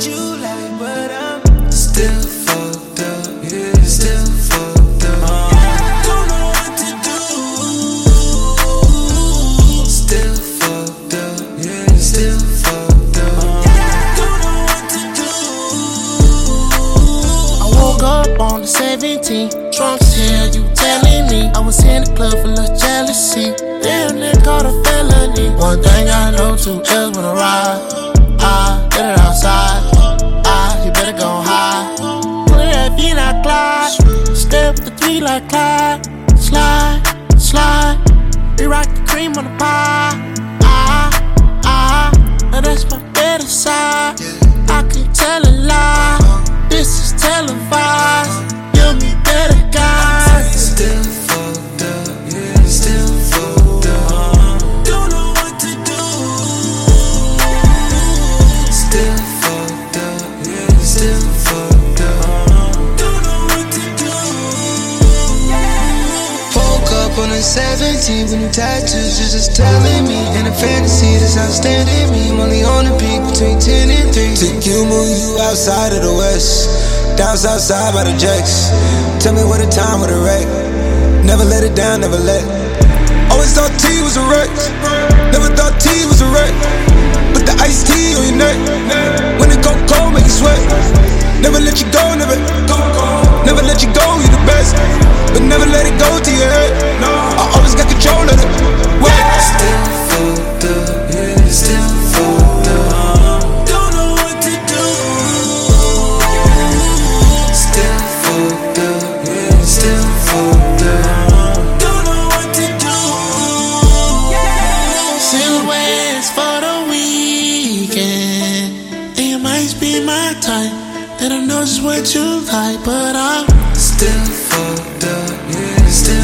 what you like, but I'm still fucked up, yeah, still fucked up. Don't know what to do. Still fucked up, yeah, still fucked up. Don't know what to do. I woke up on the 17th, drunk as hell, you telling me I was in the club full of jealousy. Damn, they caught a felony. One thing I know, two else when I ride. Get it outside. You better go high. Put that feet like Clyde. Step the three like Clyde. Slide, slide. We rock the cream on the pie. Now that's my better side. I can tell a lie. This is televised. Give me better guys. Still fucked up, yeah, still fucked up. Don't know what to do. Still fucked up, yeah, still fucked up. Don't know what to do. Woke up on the 17th with new tattoos, just telling me. In a fantasy that's outstanding me. I'm only on the peak between 10 and 3. Took you, move you outside of the west. Down south side by the jacks. Tell me what a time, what a wreck. Never let it down, never let. Always thought T was a wreck. Never thought T was a wreck. Put the iced tea on your neck. When it go cold, make you sweat. Never let you go, never. Never let you go, you the best. But never let it go to your head. I always got control of it. Still fucked up, yeah, still fucked up. Don't know what to do. Still fucked up, yeah, still fucked up. Don't know what to do. Silhouettes for the weekend. And you might be my type. They don't know just what you like, but I'm Still fucked up, yeah, still